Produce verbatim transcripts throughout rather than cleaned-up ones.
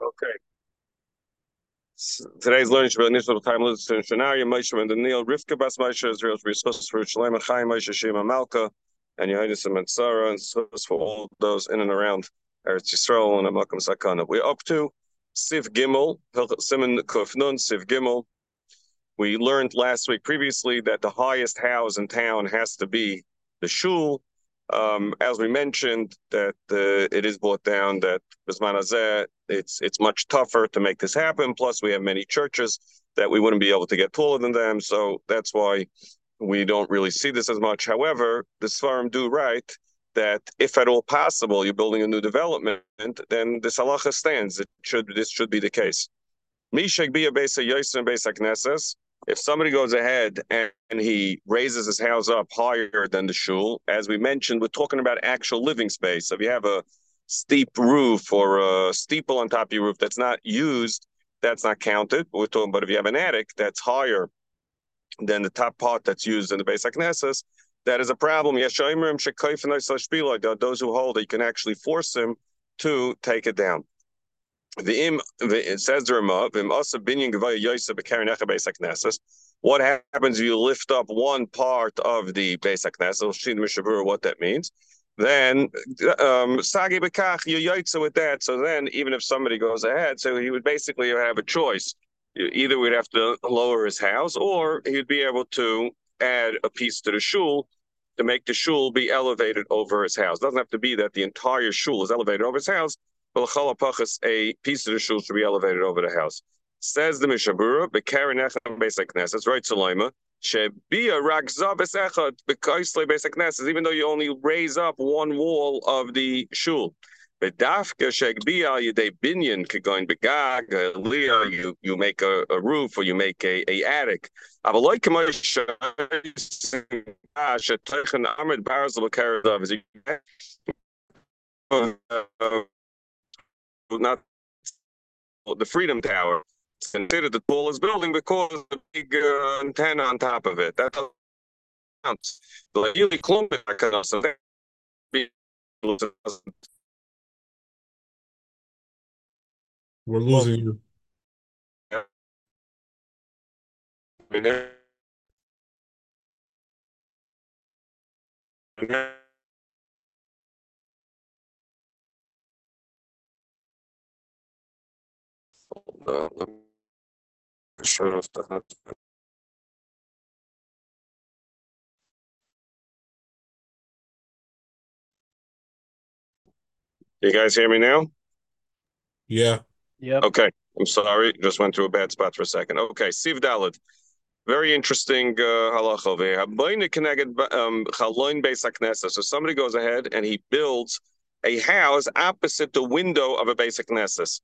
Okay. S- Today's learning should be initial time listening to Shanaria, Moshe and Daniel, Rivka Bas Moshe, Israel, Riskus for Shalem, Chaim, Moshe, Shema Malka, and Yohanis and Sarah, and Sus for all those in and around Eretz Yisrael and Amakam Sakana. We're up to Siv Gimel, Hilchot Simon Kuf Nun, Siv Gimel. We learned last week previously that the highest house in town has to be the shul. Um, as we mentioned, that uh, it is brought down that Bisman Hazeh, it's it's much tougher to make this happen. Plus, we have many churches that we wouldn't be able to get taller than them. So that's why we don't really see this as much. However, the Sfarim do write that if at all possible, you're building a new development, then this halacha stands. It should this should be the case. Mishak be a besa yosim besa knesses. If somebody goes ahead and, and he raises his house up higher than the shul, as we mentioned, we're talking about actual living space. So if you have a steep roof or a steeple on top of your roof that's not used, that's not counted. We're talking about if you have an attic that's higher than the top part that's used in the Beis HaKnesses, that is a problem. Those who hold that you can actually force him to take it down. The im it says the Rama, v'im asa binyan gevaya yosef b'karen echa beis haknesses. What happens if you lift up one part of the beis haknesses? We'll see the Mishabura what that means. Then um, sagi b'kach you yotza with that. So then, even if somebody goes ahead, so he would basically have a choice. Either we'd have to lower his house, or he'd be able to add a piece to the shul to make the shul be elevated over his house. It doesn't have to be that the entire shul is elevated over his house. A piece of the shul should be elevated over the house. Says the Mishabura, Bekaren Echem Beis HaKnesses, right, Sulaima, Shebia Ragza Besechad, Bekaisle Beis HaKnesses, even though you only raise up one wall of the shul. Bedafka Shegbia Yedei Binyan Kegoin Begag, Leah, you you make a, a roof or you make a, a attic. Avaloi Kamosh Shetechan Ahmed Barzal Bekarazav is not the Freedom Tower. It's considered the tallest building because of the big uh, antenna on top of it. That counts. But really clumping, I can also be. We're losing you. You guys hear me now? Yeah. Yep. Okay. I'm sorry. Just went to a bad spot for a second. Okay. Siv Dalit. Very interesting uh, halacha over here. Um, so somebody goes ahead and he builds a house opposite the window of a Beis HaKnesses.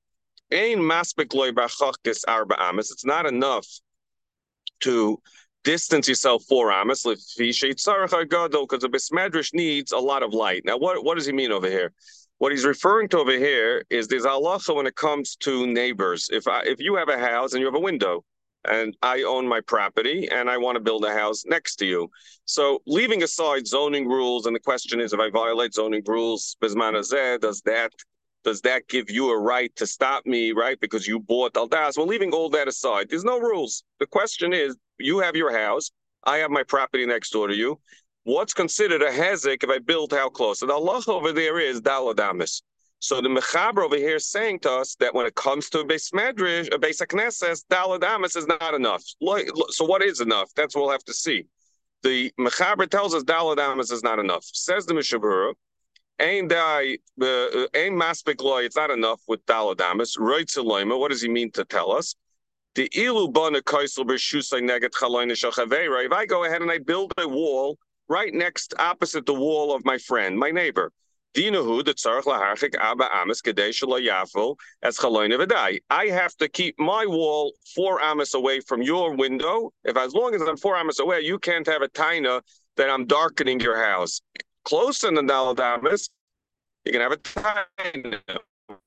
It's not enough to distance yourself four amas because the Bismadrish needs a lot of light. Now, what, what does he mean over here? What he's referring to over here is there's halacha when it comes to neighbors. If I, if you have a house and you have a window, and I own my property and I want to build a house next to you. So leaving aside zoning rules, and the question is if I violate zoning rules, Bisman Hazeh, does that does that give you a right to stop me, right? Because you bought Aldas. Well, leaving all that aside, there's no rules. The question is, you have your house, I have my property next door to you. What's considered a hezek if I build how close? And Allah over there is daladamis. So the Mechaber over here is saying to us that when it comes to a Beis Medrash, a Beis HaKnesses, daladamis is not enough. So what is enough? That's what we'll have to see. The Mechaber tells us daladamis is not enough. Says the Mishabura, Ain dai, ain maspik loy. It's not enough with daladamis. Roitzeloima. What does he mean to tell us? The ilu bana kaisel b'shusay neget chaloin shachavera. If I go ahead and I build a wall right next, opposite the wall of my friend, my neighbor, dinahu the tzarich laharchik abba amas kadei shelo yafel as chaloin v'dai. I have to keep my wall four amas away from your window. If as long as I'm four amas away, you can't have a taina that I'm darkening your house. Closer than daladamis, you can have a taina.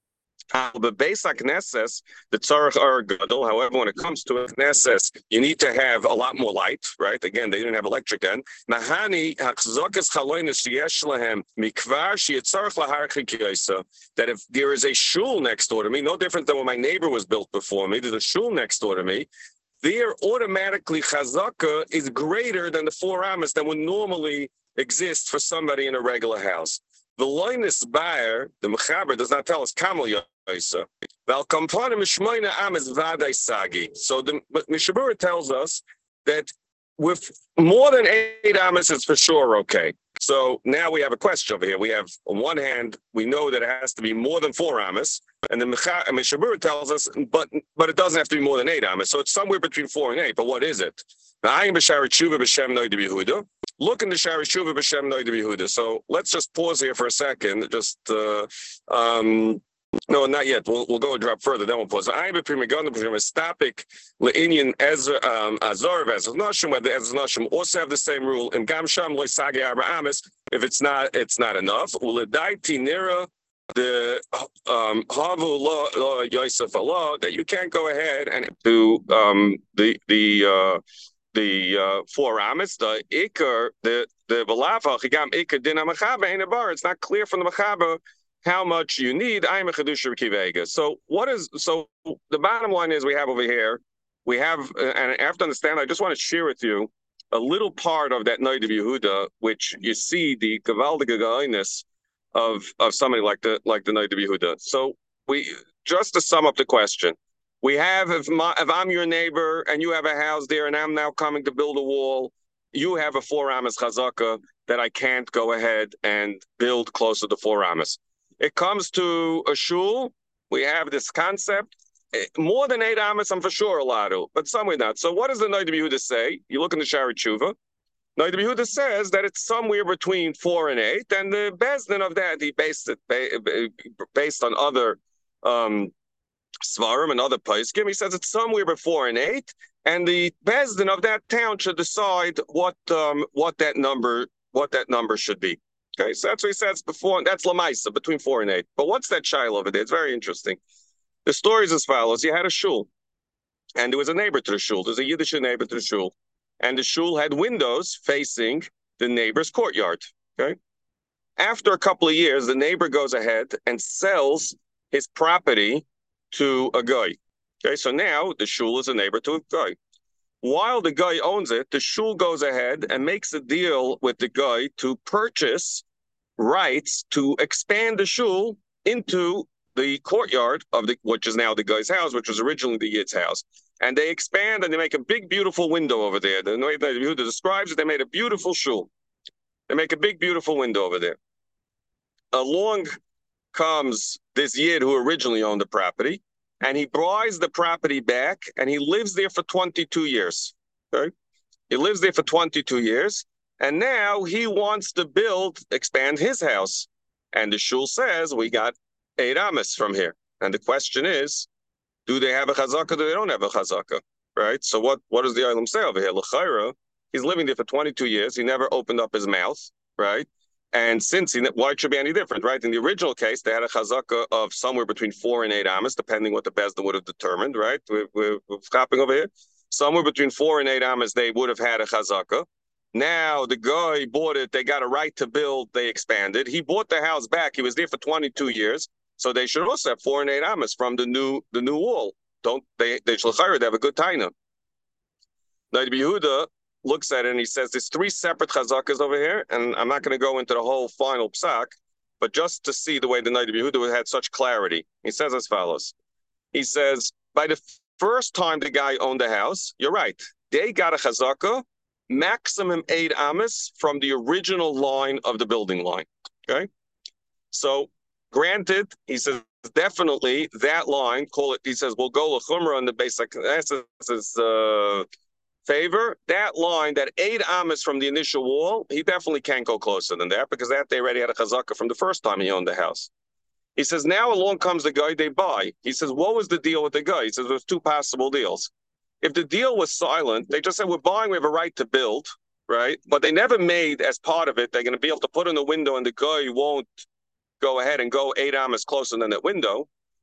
But based on Knesset, the tzarich are gadol. However, when it comes to Knesset, you need to have a lot more light, right? Again, they didn't have electric then. Nahani hachzokas chalonis sheyesh lahem mikvar sheyitzarich laharchik yosa. That if there is a shul next door to me, no different than when my neighbor was built before me, there's a shul next door to me. There automatically chazaka is greater than the four amas that would normally exist for somebody in a regular house. The loinus buyer, the mechaber, does not tell us kamal yoisa. Val kampana mishmoina amas vaday sagi. So the Mishabura tells us that with more than eight amas, it's for sure okay. So now we have a question over here. We have, on one hand, we know that it has to be more than four amas, and the Mishabura tells us, but but it doesn't have to be more than eight amas. So it's somewhere between four and eight. But what is it? Now, look in the Shari Shuva B'Shem Noid Yehuda. So let's just pause here for a second. Just, uh, um, no, not yet. We'll we'll go a drop further. Then we'll pause. I am a primigon stapik leinian Ezra Azor Ezra Nashim. Whether Ezra Nashim also have the same rule in Gamsham Loisagi Arba Amis. If it's not, it's not enough. Uladai Tinira the um Havu Law Yosef Allah that you can't go ahead and do um the the. uh The uh, four amas, the ikar, the the balafa, chigam ikar din hamachaber in a bar. It's not clear from the machaber how much you need. I am a chedusha kivega. So what is so? The bottom line is we have over here, we have, uh, and I have to understand. I just want to share with you a little part of that Noid of Yehuda, which you see the gavaldige gainis of of somebody like the like the Noid of Yehuda. So we just to sum up the question. We have, if, my, if I'm your neighbor and you have a house there and I'm now coming to build a wall, you have a four amas chazaka that I can't go ahead and build close to the four amas. It comes to a shul, we have this concept, more than eight amas I'm for sure allowed to, but somewhere not. So what does the Noid Yehuda say? You look in the Shari Tshuva, Noid Yehuda says that it's somewhere between four and eight, and the Bezdin of that, he based it based on other um Svarim and other poskim. He says it's somewhere between four and eight, and the Bezdin of that town should decide what um what that number what that number should be. Okay, so that's what he says before. That's Lamaisa between four and eight. But what's that child over there? It's very interesting. The story is as follows: you had a shul, and there was a neighbor to the shul. There's a Yiddish neighbor to the shul, and the shul had windows facing the neighbor's courtyard. Okay, after a couple of years, the neighbor goes ahead and sells his property to a guy. Okay, so now the shul is a neighbor to a guy. While the guy owns it, the shul goes ahead and makes a deal with the guy to purchase rights to expand the shul into the courtyard of the, which is now the guy's house, which was originally the Yid's house. And they expand and they make a big, beautiful window over there. The way that Yehuda describes it, they made a beautiful shul. They make a big, beautiful window over there. Along comes this Yid who originally owned the property, and he buys the property back, and he lives there for twenty-two years. Okay, he lives there for twenty-two years, and now he wants to build, expand his house. And the shul says, we got eight amas from here. And the question is, do they have a chazaka? Do they don't have a chazaka? Right? So what, what does the Olam say over here? L'chaira, he's living there for twenty-two years. He never opened up his mouth, right? And since he, why it should be any different, right? In the original case, they had a chazaka of somewhere between four and eight amas, depending what the Bezdin would have determined, right? We're, we're, we're stopping over here. Somewhere between four and eight amas, they would have had a chazaka. Now the guy bought it. They got a right to build. They expanded. He bought the house back. He was there for twenty-two years. So they should also have four and eight amas from the new the new wall. Don't they? They should have a good taina. Now the Yehuda looks at it and he says there's three separate chazakas over here, and I'm not going to go into the whole final psak, but just to see the way the Noid of Yehuda had such clarity. He says as follows. He says, by the first time the guy owned the house, you're right, they got a chazaka, maximum eight amas from the original line of the building line. Okay? So, granted, he says, definitely that line, call it, he says, we'll go l'chumra on the basic, that's his uh, favor. That line, that eight amas from the initial wall, he definitely can't go closer than that because that they already had a chazaka from the first time he owned the house. He says, now along comes the guy they buy. He says, what was the deal with the guy? He says, there's two possible deals. If the deal was silent, they just said, we're buying, we have a right to build, right? But they never made as part of it, they're going to be able to put in the window and the guy won't go ahead and go eight amas closer than that window.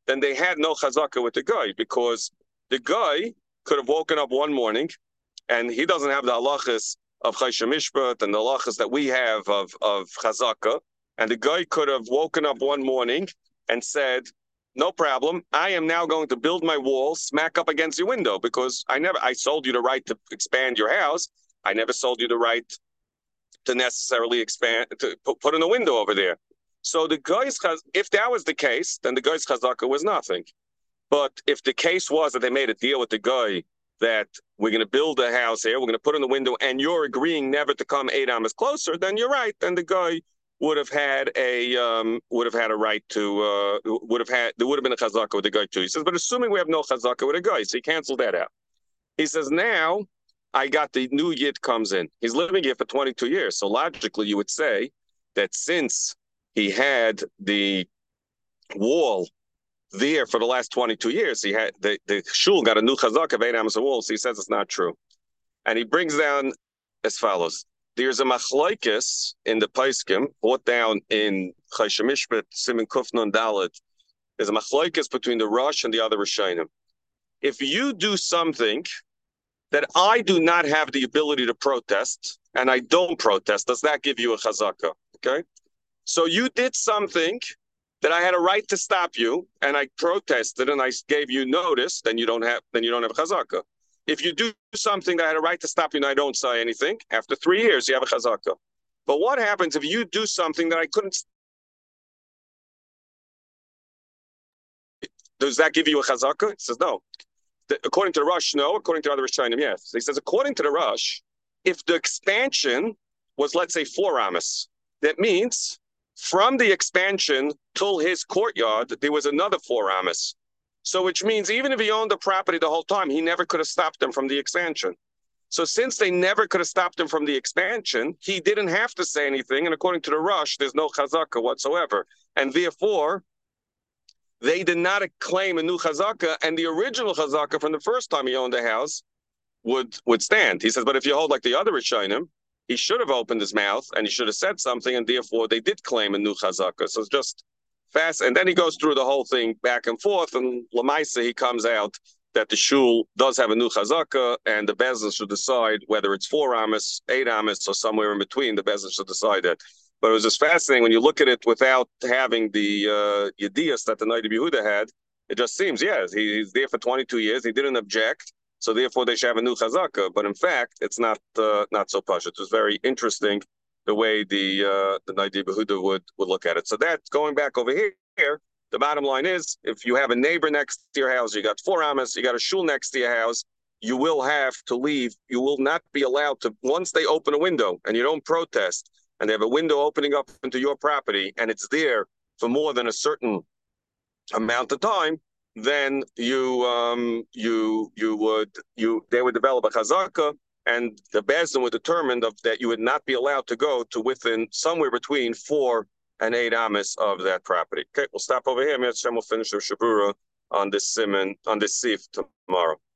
then they had no chazaka with the guy, because the guy could have woken up one morning, and he doesn't have the halachas of Chayshim Mishpat and the halachas that we have of, of chazaka, and the guy could have woken up one morning and said, no problem, I am now going to build my wall smack up against your window, because I never, I sold you the right to expand your house. I never sold you the right to necessarily expand, to put in a window over there. So the guy's, if that was the case, then the guy's chazaka was nothing. But if the case was that they made a deal with the guy that we're going to build a house here, we're going to put in the window, and you're agreeing never to come eight amas closer, then you're right. Then the guy would have had a um, would have had a right to uh, would have had there would have been a chazaka with the guy too. He says, but assuming we have no chazaka with a guy, so he canceled that out. He says, now I got the new yid comes in. He's living here for twenty-two years. So logically, you would say that since he had the wall there for the last twenty-two years, he had the, the shul got a new chazaka of eight amas a wall. So he says it's not true, and he brings down as follows. There's a machlokes in the Paiskim, brought down in Chayshim Mishpat, Siman Kuf Nun Dalet. There's a machlokes between the Rosh and the other Rishonim. If you do something that I do not have the ability to protest, and I don't protest, does that give you a chazaka? Okay? So you did something that I had a right to stop you, and I protested, and I gave you notice, then you don't have then you don't have a chazaka. If you do something that I had a right to stop you and I don't say anything, after three years, you have a chazaka. But what happens if you do something that I couldn't? Does that give you a chazaka? He says, no. According to the Rosh, no. According to other Rishonim, yes. He says, according to the Rosh, if the expansion was, let's say, four amas, that means from the expansion till his courtyard, there was another four amas. So which means even if he owned the property the whole time, he never could have stopped them from the expansion. So since they never could have stopped him from the expansion, he didn't have to say anything. And according to the Rosh, there's no chazaka whatsoever. And therefore, they did not claim a new chazaka, and the original chazaka from the first time he owned the house would, would stand. He says, but if you hold like the other Rishonim, he should have opened his mouth and he should have said something, and therefore they did claim a new chazaka. So it's just fast, and then he goes through the whole thing back and forth, and Lamaisa, he comes out that the shul does have a new chazaka, and the bezin should decide whether it's four amas, eight amas, or somewhere in between. The bezin should decide that. But it was just fascinating when you look at it without having the uh, yedias that the Noda B'Yehuda had. It just seems, yes, he, he's there for twenty-two years. He didn't object, so therefore they should have a new chazaka. But in fact, it's not uh, not so posh. It was very interesting the way the uh, the Noda B'Yehuda would would look at it. So that's going back over here. The bottom line is, if you have a neighbor next to your house, you got four amas, you got a shul next to your house, you will have to leave. You will not be allowed to, once they open a window and you don't protest, and they have a window opening up into your property, and it's there for more than a certain amount of time, then you um, you you would you they would develop a chazaka, and the Bezdin would determine of, that you would not be allowed to go to within somewhere between four and eight amas of that property. Okay, we'll stop over here. Mister We'll finish the Shabura on this Simon on this Sif tomorrow.